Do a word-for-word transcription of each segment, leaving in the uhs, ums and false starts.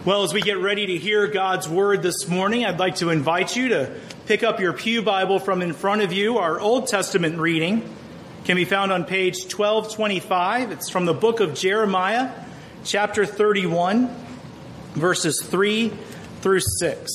Well, as we get ready to hear God's Word this morning, I'd like to invite you to pick up your pew Bible from in front of you. Our Old Testament reading can be found on page twelve twenty-five. It's from the book of Jeremiah, chapter thirty-one, verses three through six.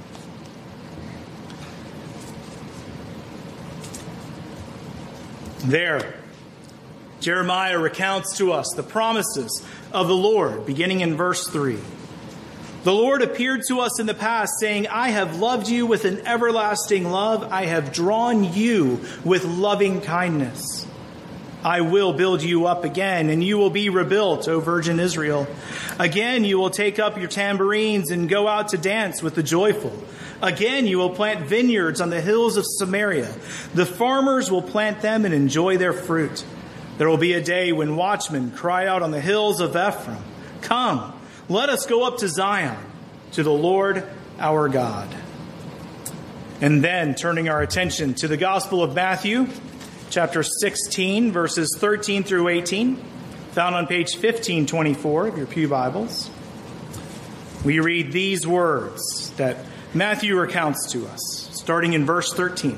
There, Jeremiah recounts to us the promises of the Lord, beginning in verse three. The Lord appeared to us in the past, saying, I have loved you with an everlasting love. I have drawn you with loving kindness. I will build you up again, and you will be rebuilt, O Virgin Israel. Again, you will take up your tambourines and go out to dance with the joyful. Again, you will plant vineyards on the hills of Samaria. The farmers will plant them and enjoy their fruit. There will be a day when watchmen cry out on the hills of Ephraim, Come, let us go up to Zion, to the Lord our God. And then, turning our attention to the Gospel of Matthew, chapter sixteen, verses thirteen through eighteen, found on page fifteen twenty-four of your pew Bibles, we read these words that Matthew recounts to us, starting in verse thirteen.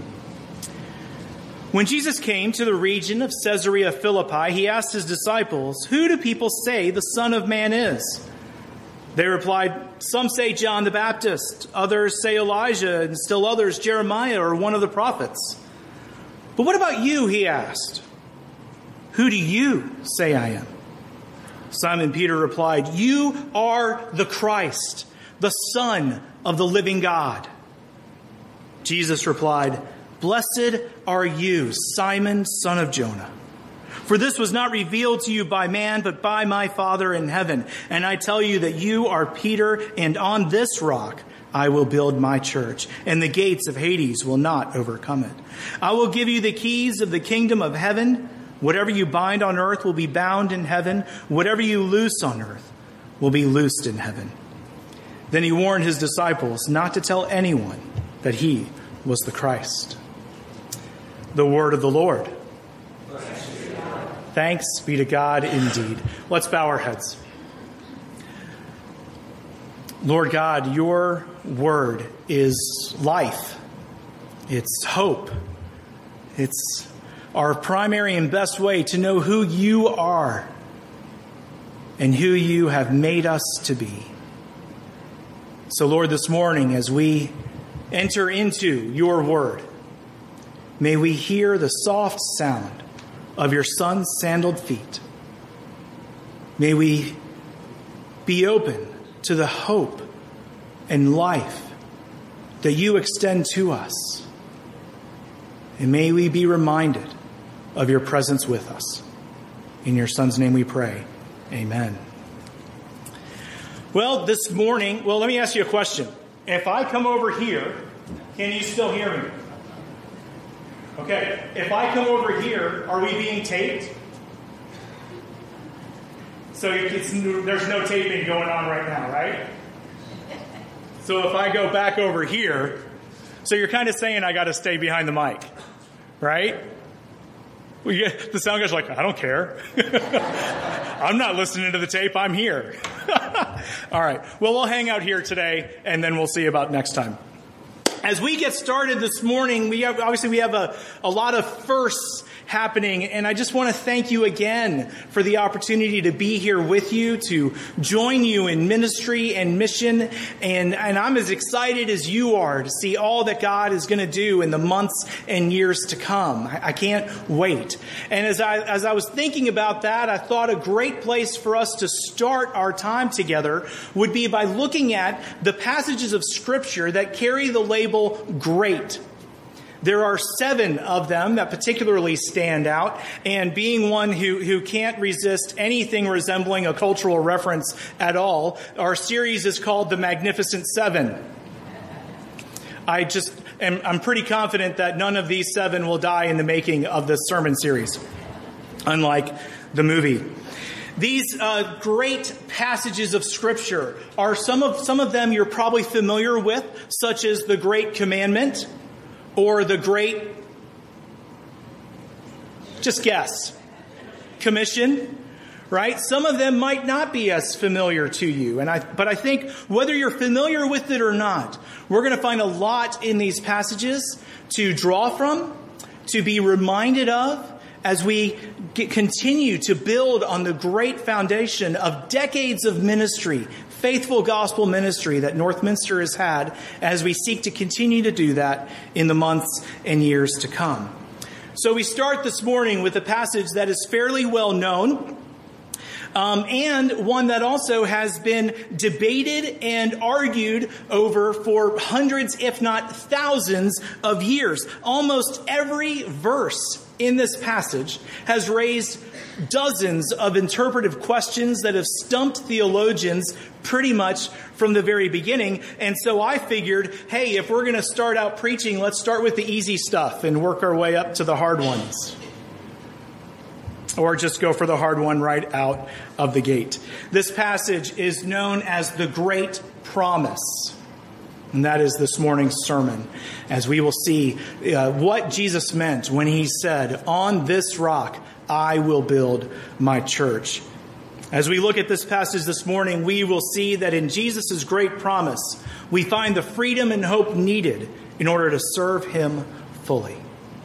When Jesus came to the region of Caesarea Philippi, he asked his disciples, Who do people say the Son of Man is? They replied, Some say John the Baptist, others say Elijah, and still others Jeremiah or one of the prophets. But what about you, he asked. Who do you say I am? Simon Peter replied, You are the Christ, the Son of the living God. Jesus replied, Blessed are you, Simon, son of Jonah. For this was not revealed to you by man, but by my Father in heaven. And I tell you that you are Peter, and on this rock I will build my church, and the gates of Hades will not overcome it. I will give you the keys of the kingdom of heaven. Whatever you bind on earth will be bound in heaven. Whatever you loose on earth will be loosed in heaven. Then he warned his disciples not to tell anyone that he was the Christ. The word of the Lord. Thanks be to God indeed. Let's bow our heads. Lord God, your word is life. It's hope. It's our primary and best way to know who you are and who you have made us to be. So, Lord, this morning, as we enter into your word, may we hear the soft sound of your Son's sandaled feet. May we be open to the hope and life that you extend to us. And may we be reminded of your presence with us. In your Son's name we pray. Amen. Well, this morning, well, let me ask you a question. If I come over here, can you still hear me? Okay, if I come over here, are we being taped? So it's, there's no taping going on right now, right? So if I go back over here, so you're kind of saying I got to stay behind the mic, right? Well, you, the sound guy's like, I don't care. I'm not listening to the tape. I'm here. All right. Well, we'll hang out here today, and then we'll see about next time. As we get started this morning, we have, obviously we have a, a lot of firsts happening, and I just want to thank you again for the opportunity to be here with you, to join you in ministry and mission, and, and I'm as excited as you are to see all that God is going to do in the months and years to come. I, I can't wait. And as I, as I was thinking about that, I thought a great place for us to start our time together would be by looking at the passages of Scripture that carry the label great. There are seven of them that particularly stand out, and being one who, who can't resist anything resembling a cultural reference at all, our series is called The Magnificent Seven. I just am I'm pretty confident that none of these seven will die in the making of this sermon series, unlike the movie. These uh, great passages of Scripture are some of some of them you're probably familiar with, such as the Great Commandment or the Great, just guess, Commission, right? Some of them might not be as familiar to you. And I, but I think whether you're familiar with it or not, we're going to find a lot in these passages to draw from, to be reminded of, as we get, continue to build on the great foundation of decades of ministry, faithful gospel ministry that Northminster has had, as we seek to continue to do that in the months and years to come. So we start this morning with a passage that is fairly well known, um, and one that also has been debated and argued over for hundreds, if not thousands, of years. Almost every verse in this passage has raised dozens of interpretive questions that have stumped theologians pretty much from the very beginning. And so I figured, hey, if we're going to start out preaching, let's start with the easy stuff and work our way up to the hard ones. Or just go for the hard one right out of the gate. This passage is known as the Great Promise. And that is this morning's sermon, as we will see uh, what Jesus meant when he said, "On this rock I will build my church." As we look at this passage this morning, we will see that in Jesus' great promise, we find the freedom and hope needed in order to serve him fully.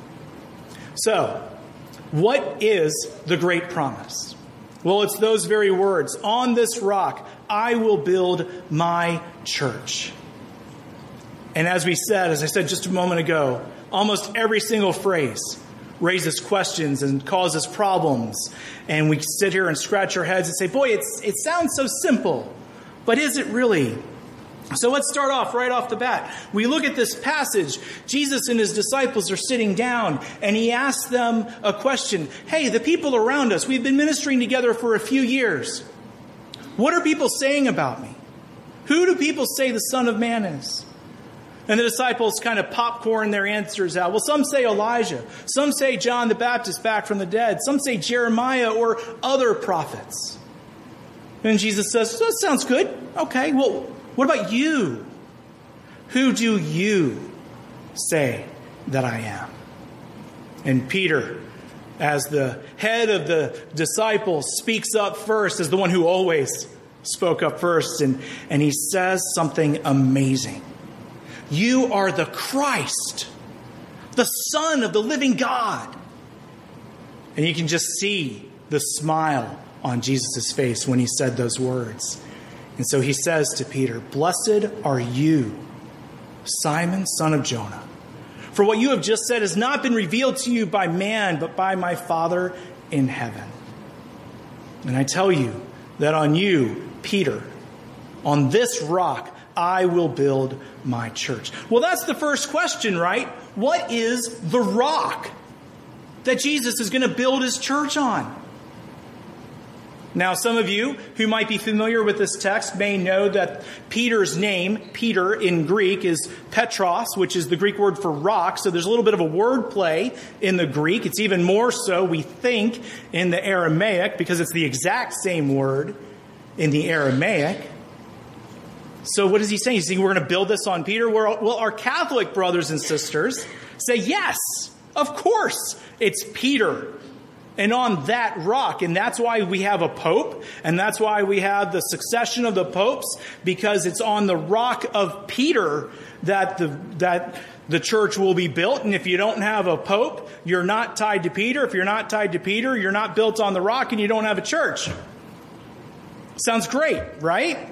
So, what is the great promise? Well, it's those very words. On this rock I will build my church. And as we said, as I said just a moment ago, almost every single phrase raises questions and causes problems. And we sit here and scratch our heads and say, boy, it's, it sounds so simple, but is it really? So let's start off right off the bat. We look at this passage. Jesus and his disciples are sitting down and he asks them a question. Hey, the people around us, we've been ministering together for a few years. What are people saying about me? Who do people say the Son of Man is? And the disciples kind of popcorn their answers out. Well, some say Elijah. Some say John the Baptist back from the dead. Some say Jeremiah or other prophets. And Jesus says, that sounds good. Okay, well, what about you? Who do you say that I am? And Peter, as the head of the disciples, speaks up first as the one who always spoke up first. And, and he says something amazing. You are the Christ, the Son of the living God. And you can just see the smile on Jesus' face when he said those words. And so he says to Peter, "Blessed are you, Simon, son of Jonah. For what you have just said has not been revealed to you by man, but by my Father in heaven. And I tell you that on you, Peter, on this rock, I will build my church." Well, that's the first question, right? What is the rock that Jesus is going to build his church on? Now, some of you who might be familiar with this text may know that Peter's name, Peter in Greek, is Petros, which is the Greek word for rock. So there's a little bit of a word play in the Greek. It's even more so, we think, in the Aramaic, because it's the exact same word in the Aramaic. So what is he saying? He's saying we're going to build this on Peter? Well, our Catholic brothers and sisters say, yes, of course, it's Peter. And on that rock, and that's why we have a pope, and that's why we have the succession of the popes, because it's on the rock of Peter that the that the church will be built. And if you don't have a pope, you're not tied to Peter. If you're not tied to Peter, you're not built on the rock, and you don't have a church. Sounds great, right?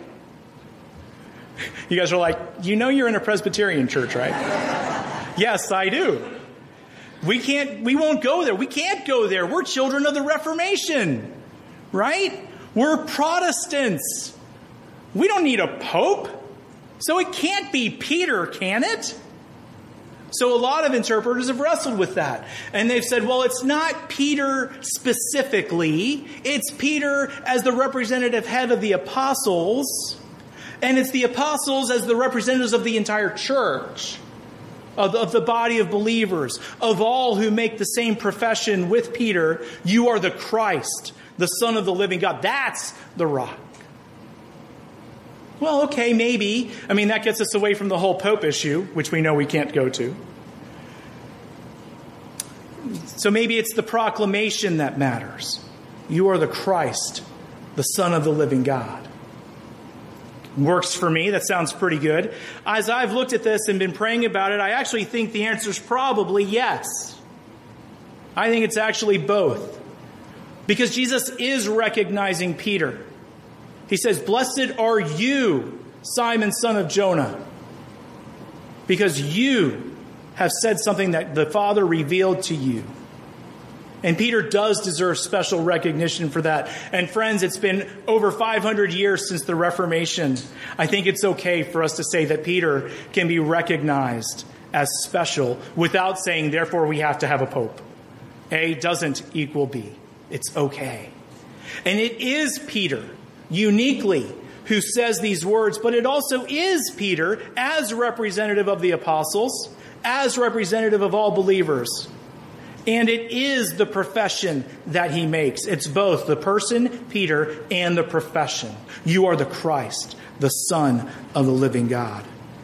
You guys are like, you know you're in a Presbyterian church, right? Yes, I do. We can't, we won't go there. We can't go there. We're children of the Reformation, right? We're Protestants. We don't need a pope. So it can't be Peter, can it? So a lot of interpreters have wrestled with that. And they've said, well, it's not Peter specifically. It's Peter as the representative head of the apostles. And it's the apostles as the representatives of the entire church, of, of the body of believers, of all who make the same profession with Peter. You are the Christ, the Son of the living God. That's the rock. Well, okay, maybe. I mean, that gets us away from the whole Pope issue, which we know we can't go to. So maybe it's the proclamation that matters. You are the Christ, the Son of the living God. Works for me. That sounds pretty good. As I've looked at this and been praying about it, I actually think the answer is probably yes. I think it's actually both. Because Jesus is recognizing Peter. He says, "Blessed are you, Simon, son of Jonah, because you have said something that the Father revealed to you." And Peter does deserve special recognition for that. And friends, it's been over five hundred years since the Reformation. I think it's okay for us to say that Peter can be recognized as special without saying, therefore, we have to have a pope. A doesn't equal B. It's okay. And it is Peter, uniquely, who says these words, but it also is Peter, as representative of the apostles, as representative of all believers. And it is the profession that he makes. It's both the person, Peter, and the profession. You are the Christ, the Son of the living God.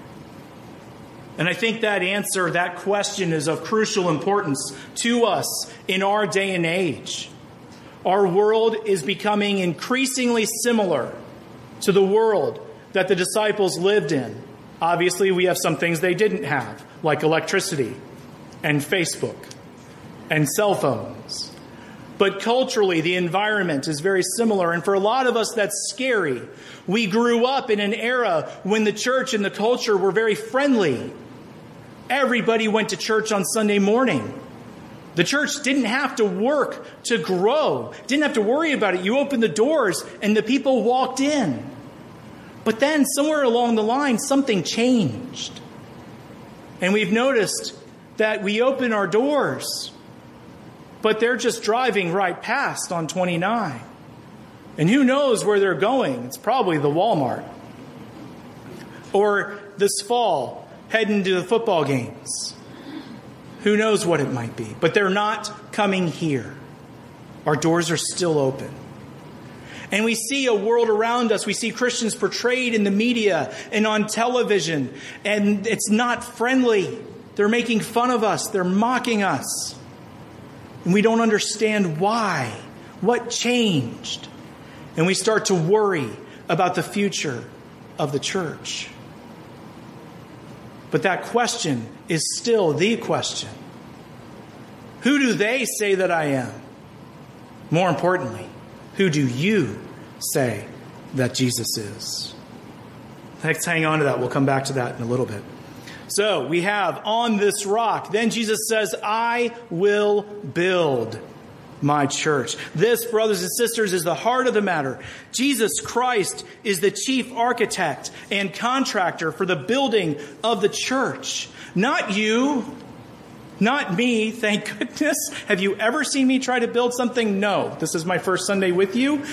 And I think that answer, that question, is of crucial importance to us in our day and age. Our world is becoming increasingly similar to the world that the disciples lived in. Obviously, we have some things they didn't have, like electricity and Facebook and cell phones. But culturally, the environment is very similar. And for a lot of us, that's scary. We grew up in an era when the church and the culture were very friendly. Everybody went to church on Sunday morning. The church didn't have to work to grow. Didn't have to worry about it. You opened the doors and the people walked in. But then somewhere along the line, something changed. And we've noticed that we open our doors, but they're just driving right past on twenty-nine. And who knows where they're going? It's probably the Walmart. Or this fall, heading to the football games. Who knows what it might be? But they're not coming here. Our doors are still open. And we see a world around us. We see Christians portrayed in the media and on television. And it's not friendly. They're making fun of us. They're mocking us. And we don't understand why. What changed? And we start to worry about the future of the church. But that question is still the question. Who do they say that I am? More importantly, who do you say that Jesus is? Let's hang on to that. We'll come back to that in a little bit. So we have on this rock. Then Jesus says, I will build my church. This, brothers and sisters, is the heart of the matter. Jesus Christ is the chief architect and contractor for the building of the church. Not you, not me, thank goodness. Have you ever seen me try to build something? No. This is my first Sunday with you.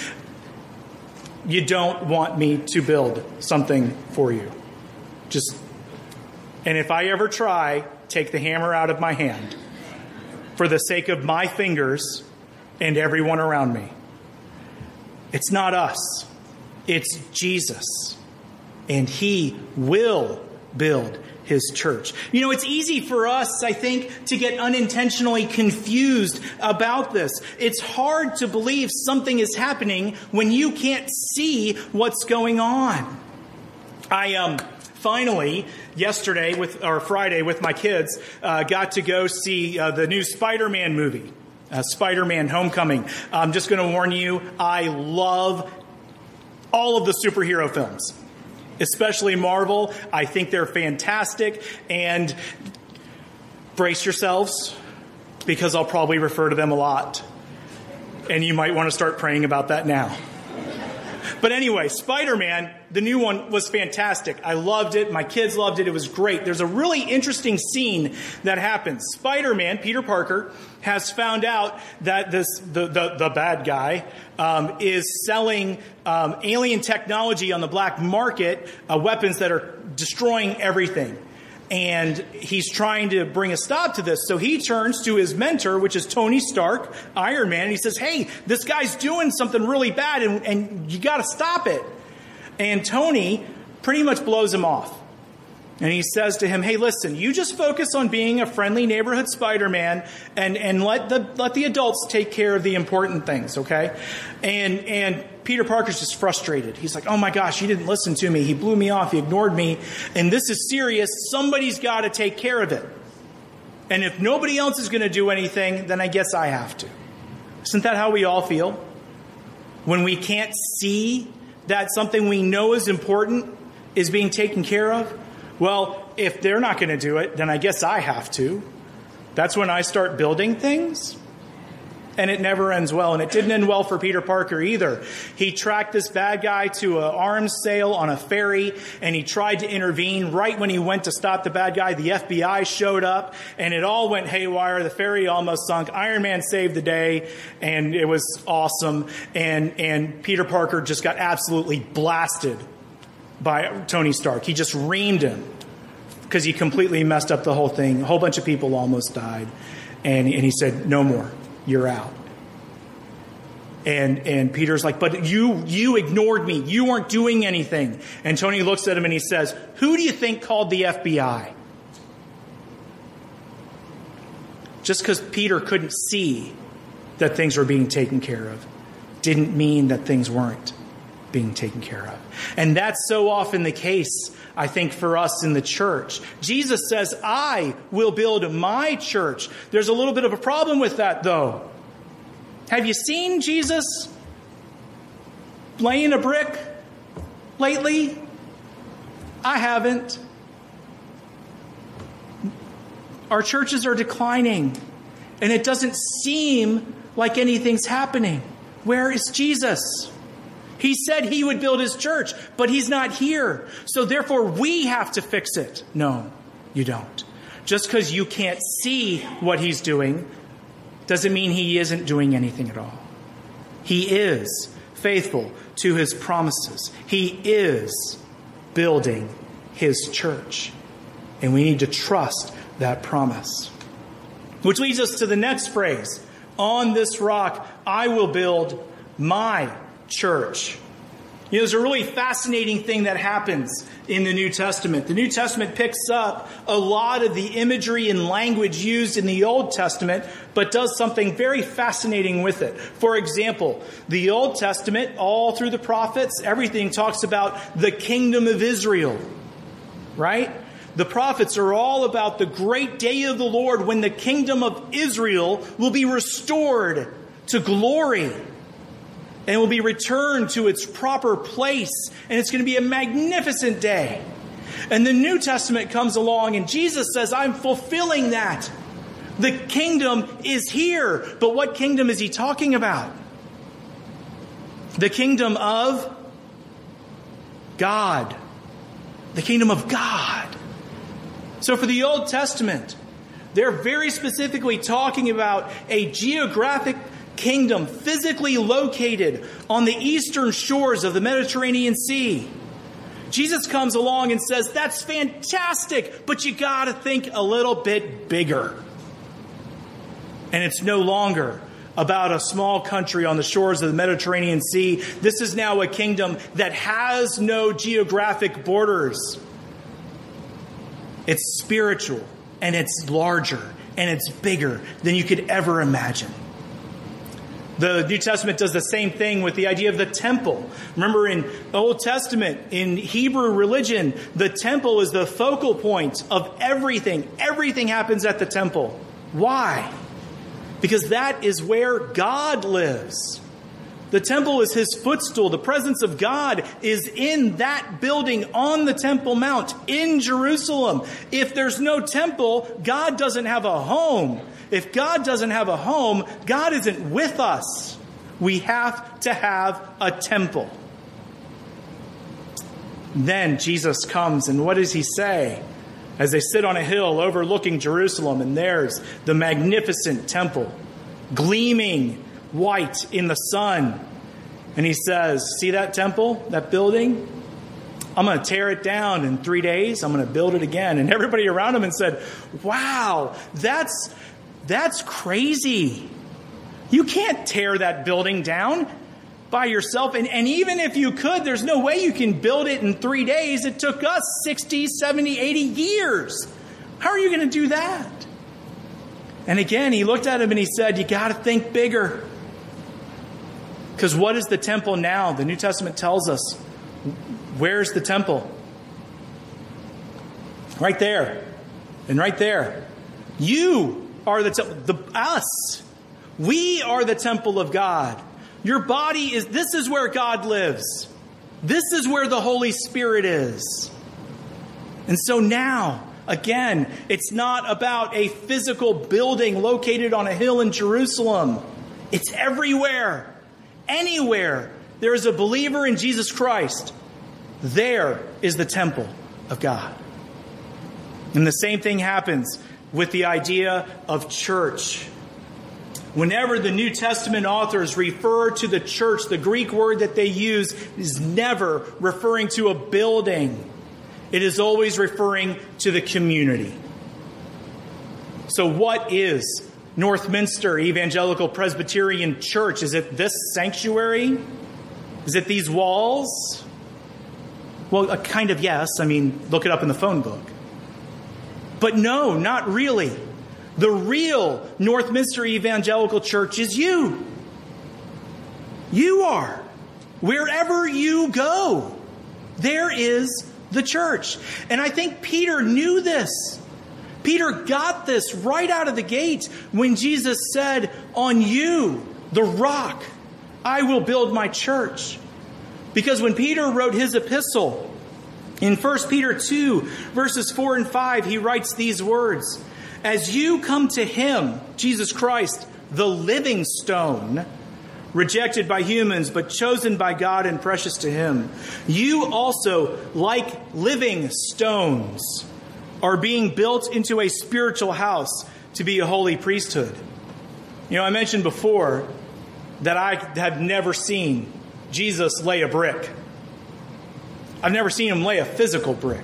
You don't want me to build something for you. Just, and if I ever try, take the hammer out of my hand for the sake of my fingers and everyone around me. It's not us. It's Jesus. And he will build his church. You know, it's easy for us, I think, to get unintentionally confused about this. It's hard to believe something is happening when you can't see what's going on. I um finally, yesterday with or Friday with my kids, uh, got to go see uh, the new Spider-Man movie. Uh, Spider-Man Homecoming. I'm just going to warn you, I love all of the superhero films, especially Marvel. I think they're fantastic. And brace yourselves, because I'll probably refer to them a lot. And you might want to start praying about that now. But anyway, Spider-Man, the new one, was fantastic. I loved it. My kids loved it. It was great. There's a really interesting scene that happens. Spider-Man, Peter Parker, has found out that this the the, the bad guy um, is selling um, alien technology on the black market, uh, weapons that are destroying everything. And he's trying to bring a stop to this. So he turns to his mentor, which is Tony Stark, Iron Man, and he says, hey, this guy's doing something really bad, and, and you got to stop it. And Tony pretty much blows him off. And he says to him, hey, listen, you just focus on being a friendly neighborhood Spider-Man and, and let the let the adults take care of the important things, okay? And and Peter Parker's just frustrated. He's like, oh my gosh, he didn't listen to me. He blew me off. He ignored me. And this is serious. Somebody's got to take care of it. And if nobody else is going to do anything, then I guess I have to. Isn't that how we all feel? When we can't see that something we know is important is being taken care of? Well, if they're not going to do it, then I guess I have to. That's when I start building things. And it never ends well. And it didn't end well for Peter Parker either. He tracked this bad guy to an arms sale on a ferry, and he tried to intervene. Right when he went to stop the bad guy, the F B I showed up, and it all went haywire. The ferry almost sunk. Iron Man saved the day, and it was awesome. And, and Peter Parker just got absolutely blasted by Tony Stark. He just reamed him because he completely messed up the whole thing. A whole bunch of people almost died. And, and he said, no more. You're out. And and Peter's like, but you you ignored me. You weren't doing anything. And Tony looks at him and he says, who do you think called the F B I? Just because Peter couldn't see that things were being taken care of didn't mean that things weren't being taken care of. And that's so often the case, I think, for us in the church. Jesus says, I will build my church. There's a little bit of a problem with that, though. Have you seen Jesus laying a brick lately? I haven't. Our churches are declining, and it doesn't seem like anything's happening. Where is Jesus? He said he would build his church, but he's not here. So therefore, we have to fix it. No, you don't. Just because you can't see what he's doing doesn't mean he isn't doing anything at all. He is faithful to his promises. He is building his church. And we need to trust that promise. Which leads us to the next phrase. On this rock, I will build my church. You know, there's a really fascinating thing that happens in the New Testament. The New Testament picks up a lot of the imagery and language used in the Old Testament, but does something very fascinating with it. For example, the Old Testament, all through the prophets, everything talks about the kingdom of Israel, right? The prophets are all about the great day of the Lord when the kingdom of Israel will be restored to glory. And will be returned to its proper place. And it's going to be a magnificent day. And the New Testament comes along and Jesus says, I'm fulfilling that. The kingdom is here. But what kingdom is he talking about? The kingdom of God. The kingdom of God. So for the Old Testament, they're very specifically talking about a geographic kingdom physically located on the eastern shores of the Mediterranean Sea. Jesus comes along and says, that's fantastic, but you got to think a little bit bigger. And it's no longer about a small country on the shores of the Mediterranean Sea. This is now a kingdom that has no geographic borders. It's spiritual, and it's larger, and it's bigger than you could ever imagine. The New Testament does the same thing with the idea of the temple. Remember, in the Old Testament, in Hebrew religion, the temple is the focal point of everything. Everything happens at the temple. Why? Because that is where God lives. The temple is his footstool. The presence of God is in that building on the Temple Mount in Jerusalem. If there's no temple, God doesn't have a home. If God doesn't have a home, God isn't with us. We have to have a temple. Then Jesus comes, and what does he say? As they sit on a hill overlooking Jerusalem, and there's the magnificent temple, gleaming white in the sun. And he says, see that temple, that building? I'm going to tear it down in three days. I'm going to build it again. And everybody around him and said, wow, that's... That's crazy. You can't tear that building down. by yourself. And, and even if you could, there's no way you can build it in three days. It took us sixty, seventy, eighty years. How are you going to do that? And again, he looked at him and he said, you got to think bigger. Because what is the temple now? The New Testament tells us. Where's the temple? Right there. And right there. You are the temple. The, us. We are the temple of God. Your body is, this is where God lives. This is where the Holy Spirit is. And so now, again, it's not about a physical building located on a hill in Jerusalem. It's everywhere. Anywhere there is a believer in Jesus Christ, there is the temple of God. And the same thing happens with the idea of church. Whenever the New Testament authors refer to the church, the Greek word that they use is never referring to a building. It is always referring to the community. So what is Northminster Evangelical Presbyterian Church? Is it this sanctuary? Is it these walls? Well, a kind of yes. I mean, look it up in the phone book. But no, not really. The real Northminster Evangelical Church is you. You are. Wherever you go, there is the church. And I think Peter knew this. Peter got this right out of the gate when Jesus said, on you, the rock, I will build my church. Because when Peter wrote his epistle, in First Peter two, verses four and five, he writes these words. As you come to him, Jesus Christ, the living stone, rejected by humans, but chosen by God and precious to him, you also, like living stones, are being built into a spiritual house to be a holy priesthood. You know, I mentioned before that I have never seen Jesus lay a brick. I've never seen him lay a physical brick.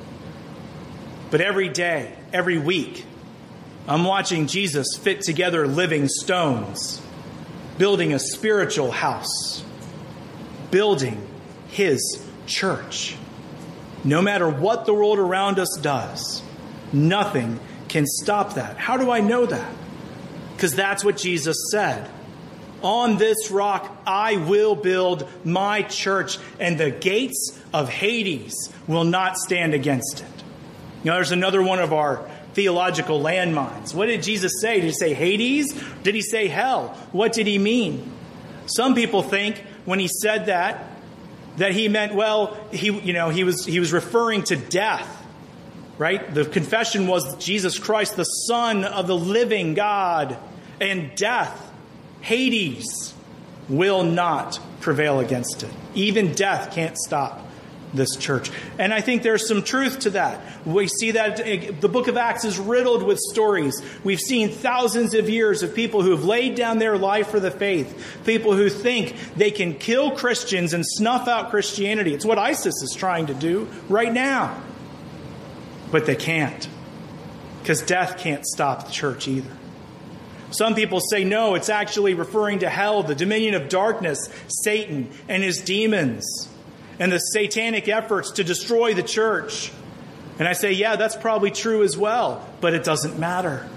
But every day, every week, I'm watching Jesus fit together living stones, building a spiritual house, building his church. No matter what the world around us does, nothing can stop that. How do I know that? Because that's what Jesus said. On this rock I will build my church, and the gates of Hades will not stand against it. You know, there's another one of our theological landmines. What did Jesus say? Did he say Hades? Did he say hell? What did he mean? Some people think when he said that, that he meant, well, he, you know, he was, he was referring to death, right? The confession was Jesus Christ, the Son of the living God, and death, Hades, will not prevail against it. Even death can't stop this church. And I think there's some truth to that. We see that the book of Acts is riddled with stories. We've seen thousands of years of people who have laid down their life for the faith. People who think they can kill Christians and snuff out Christianity. It's what ISIS is trying to do right now. But they can't. Because death can't stop the church either. Some people say, no, it's actually referring to hell, the dominion of darkness, Satan and his demons, and the satanic efforts to destroy the church. And I say, yeah, that's probably true as well, but it doesn't matter.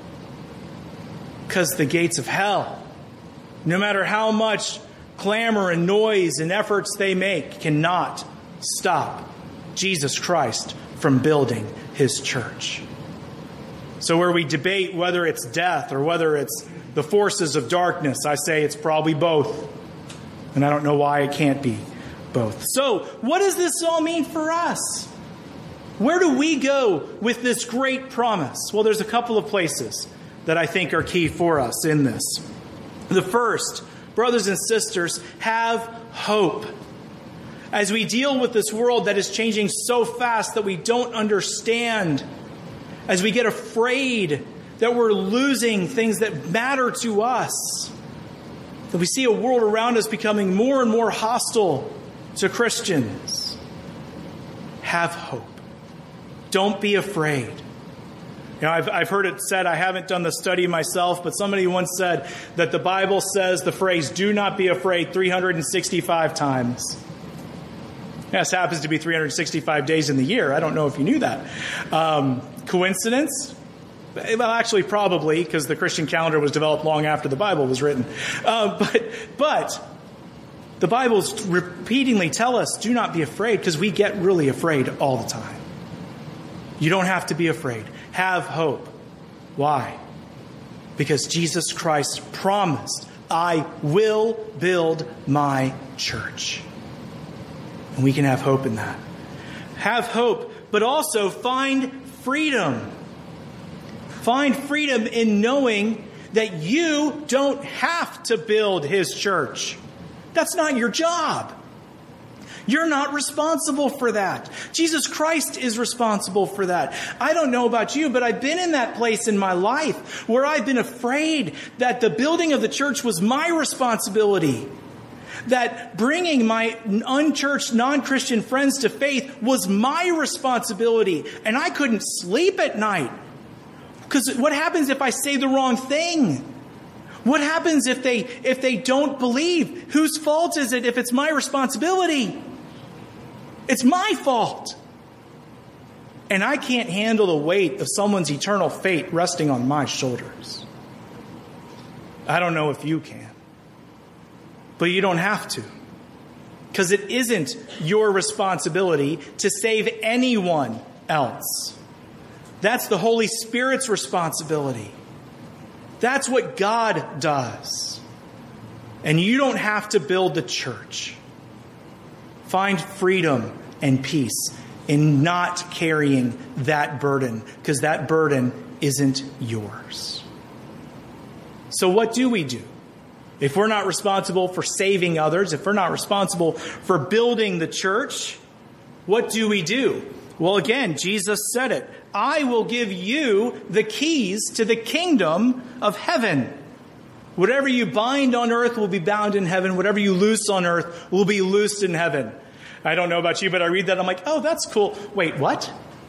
Because the gates of hell, no matter how much clamor and noise and efforts they make, cannot stop Jesus Christ from building his church. So where we debate whether it's death or whether it's the forces of darkness, I say it's probably both. And I don't know why it can't be both. So what does this all mean for us? Where do we go with this great promise? Well, there's a couple of places that I think are key for us in this. The first, brothers and sisters, have hope. As we deal with this world that is changing so fast that we don't understand, as we get afraid that we're losing things that matter to us, that we see a world around us becoming more and more hostile to Christians, have hope. Don't be afraid. You know, I've, I've heard it said, I haven't done the study myself, but somebody once said that the Bible says the phrase, do not be afraid, three hundred sixty-five times. This happens to be three hundred sixty-five days in the year. I don't know if you knew that. Um, coincidence? Well, actually, probably, because the Christian calendar was developed long after the Bible was written. Uh, but, but the Bibles repeatedly tell us, do not be afraid, because we get really afraid all the time. You don't have to be afraid. Have hope. Why? Because Jesus Christ promised, I will build my church. And we can have hope in that. Have hope, but also find freedom. Find freedom in knowing that you don't have to build his church. That's not your job. You're not responsible for that. Jesus Christ is responsible for that. I don't know about you, but I've been in that place in my life where I've been afraid that the building of the church was my responsibility. That bringing my unchurched, non-Christian friends to faith was my responsibility. And I couldn't sleep at night. Because what happens if I say the wrong thing? What happens if they if they don't believe? Whose fault is it if it's my responsibility? It's my fault. And I can't handle the weight of someone's eternal fate resting on my shoulders. I don't know if you can. But you don't have to. Because it isn't your responsibility to save anyone else. That's the Holy Spirit's responsibility. That's what God does. And you don't have to build the church. Find freedom and peace in not carrying that burden, because that burden isn't yours. So what do we do? If we're not responsible for saving others, if we're not responsible for building the church, what do we do? Well, again, Jesus said it. I will give you the keys to the kingdom of heaven. Whatever you bind on earth will be bound in heaven. Whatever you loose on earth will be loosed in heaven. I don't know about you, but I read that. I'm like, oh, that's cool. Wait, what?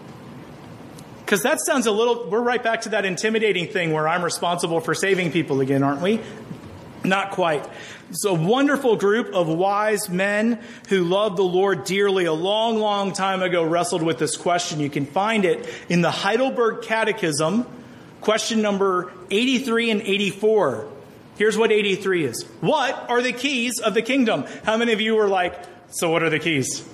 Because that sounds a little, we're right back to that intimidating thing where I'm responsible for saving people again, aren't we? Not quite. It's a wonderful group of wise men who loved the Lord dearly a long, long time ago wrestled with this question. You can find it in the Heidelberg Catechism, question number eighty-three and eighty-four. Here's what eighty-three is. What are the keys of the kingdom? How many of you were like, so what are the keys?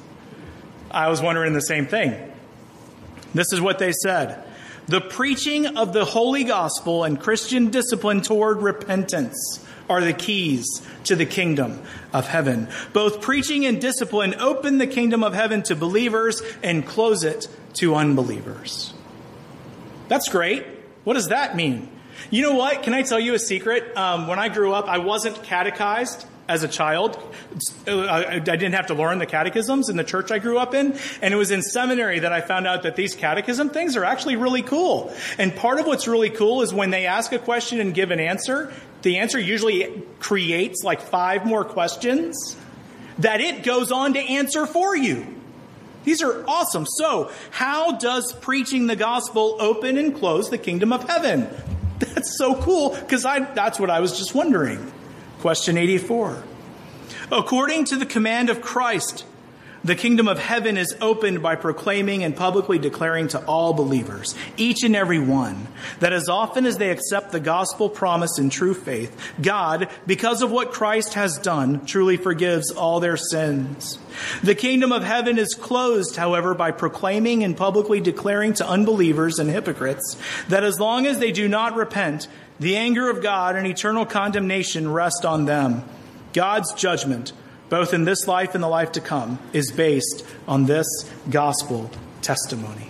I was wondering the same thing. This is what they said. The preaching of the holy gospel and Christian discipline toward repentance are the keys to the kingdom of heaven. Both preaching and discipline open the kingdom of heaven to believers and close it to unbelievers. That's great. What does that mean? You know what? Can I tell you a secret? Um, when I grew up, I wasn't catechized as a child. I didn't have to learn the catechisms in the church I grew up in. And it was in seminary that I found out that these catechism things are actually really cool. And part of what's really cool is when they ask a question and give an answer, the answer usually creates like five more questions that it goes on to answer for you. These are awesome. So how does preaching the gospel open and close the kingdom of heaven? That's so cool, because I that's what I was just wondering. Question eighty-four. According to the command of Christ, the kingdom of heaven is opened by proclaiming and publicly declaring to all believers, each and every one, that as often as they accept the gospel promise in true faith, God, because of what Christ has done, truly forgives all their sins. The kingdom of heaven is closed, however, by proclaiming and publicly declaring to unbelievers and hypocrites that as long as they do not repent, the anger of God and eternal condemnation rest on them. God's judgment, both in this life and the life to come, is based on this gospel testimony.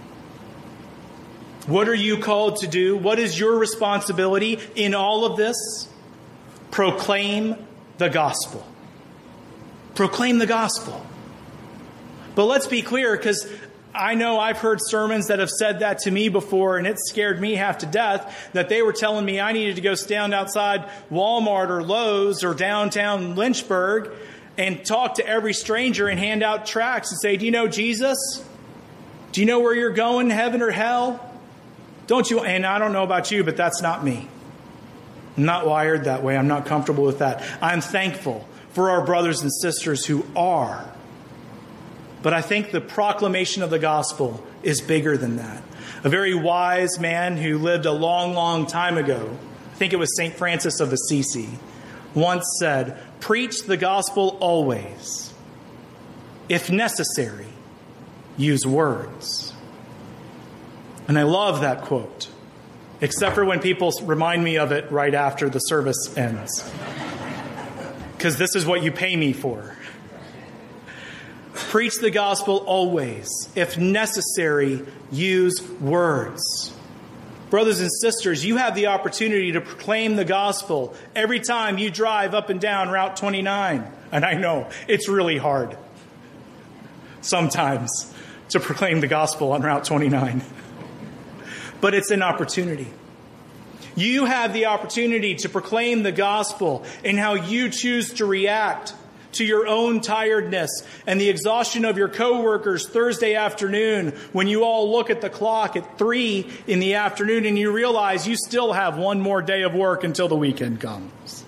What are you called to do? What is your responsibility in all of this? Proclaim the gospel. Proclaim the gospel. But let's be clear, because I know I've heard sermons that have said that to me before, and it scared me half to death, that they were telling me I needed to go stand outside Walmart or Lowe's or downtown Lynchburg and talk to every stranger and hand out tracts and say, do you know Jesus? Do you know where you're going, heaven or hell? Don't you? And I don't know about you, but that's not me. I'm not wired that way. I'm not comfortable with that. I'm thankful for our brothers and sisters who are. But I think the proclamation of the gospel is bigger than that. A very wise man who lived a long, long time ago, I think it was Saint Francis of Assisi, once said, "Preach the gospel always. If necessary, use words." And I love that quote, except for when people remind me of it right after the service ends. Because this is what you pay me for. Preach the gospel always. If necessary, use words. Brothers and sisters, you have the opportunity to proclaim the gospel every time you drive up and down Route twenty-nine. And I know it's really hard sometimes to proclaim the gospel on Route twenty-nine. But it's an opportunity. You have the opportunity to proclaim the gospel in how you choose to react to your own tiredness and the exhaustion of your coworkers Thursday afternoon when you all look at the clock at three in the afternoon and you realize you still have one more day of work until the weekend comes.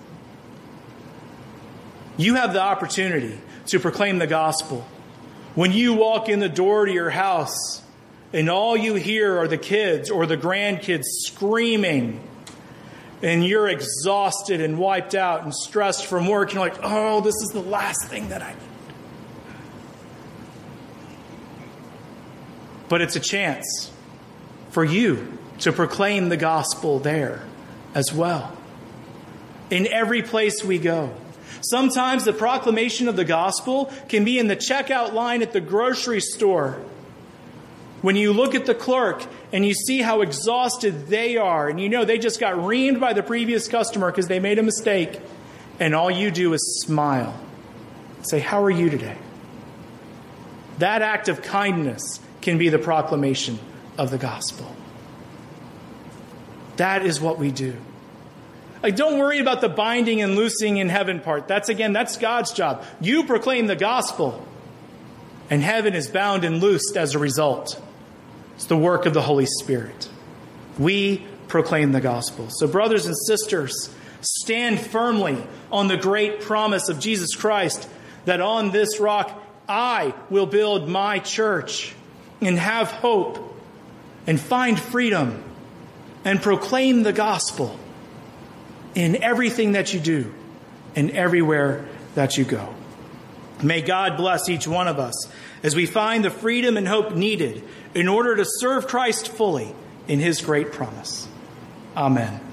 You have the opportunity to proclaim the gospel when you walk in the door to your house and all you hear are the kids or the grandkids screaming, and you're exhausted and wiped out and stressed from work. And you're like, oh, this is the last thing that I need. But it's a chance for you to proclaim the gospel there as well. In every place we go. Sometimes the proclamation of the gospel can be in the checkout line at the grocery store. When you look at the clerk and you see how exhausted they are, and you know they just got reamed by the previous customer because they made a mistake, and all you do is smile. Say, how are you today? That act of kindness can be the proclamation of the gospel. That is what we do. Like, don't worry about the binding and loosing in heaven part. That's, again, that's God's job. You proclaim the gospel, and heaven is bound and loosed as a result. It's the work of the Holy Spirit. We proclaim the gospel. So, brothers and sisters, stand firmly on the great promise of Jesus Christ that on this rock I will build my church and have hope and find freedom and proclaim the gospel in everything that you do and everywhere that you go. May God bless each one of us as we find the freedom and hope needed in order to serve Christ fully in his great promise. Amen.